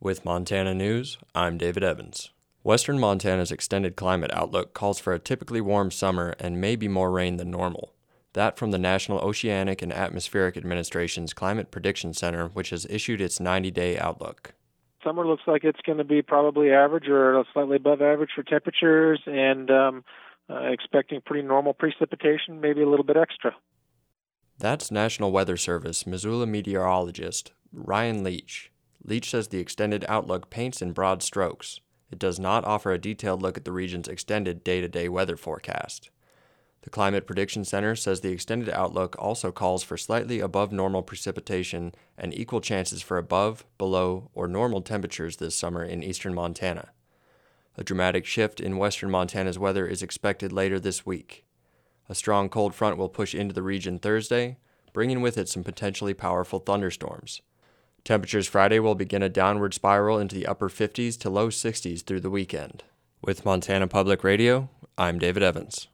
With Montana News, I'm David Evans. Western Montana's extended climate outlook calls for a typically warm summer and maybe more rain than normal. That from the National Oceanic and Atmospheric Administration's Climate Prediction Center, which has issued its 90-day outlook. Summer looks like it's going to be probably average or slightly above average for temperatures, and expecting pretty normal precipitation, maybe a little bit extra. That's National Weather Service Missoula meteorologist Ryan Leach. Leach says the extended outlook paints in broad strokes. It does not offer a detailed look at the region's extended day-to-day weather forecast. The Climate Prediction Center says the extended outlook also calls for slightly above normal precipitation and equal chances for above, below, or normal temperatures this summer in eastern Montana. A dramatic shift in western Montana's weather is expected later this week. A strong cold front will push into the region Thursday, bringing with it some potentially powerful thunderstorms. Temperatures Friday will begin a downward spiral into the upper 50s to low 60s through the weekend. With Montana Public Radio, I'm David Evans.